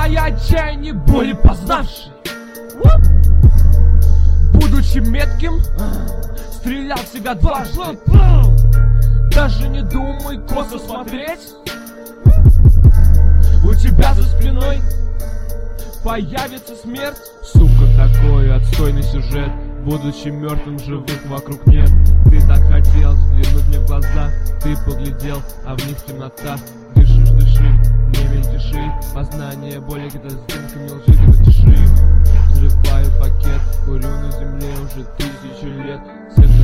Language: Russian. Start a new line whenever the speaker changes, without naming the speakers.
Зная отчаяние боли познавший, будучи метким, стрелял себя дважды. Даже не думай косо смотреть, у тебя за спиной появится смерть. Сука, такой отстойный сюжет. Будучи мертвым, живых вокруг нет. Ты так хотел взглянуть мне в глаза, ты поглядел, а в них темнота. Дышишь, дыши, не мельтеши. Познание боли где-то с дымками лжи, где-то тиши. Взрываю пакет, курю на земле уже 1000 лет.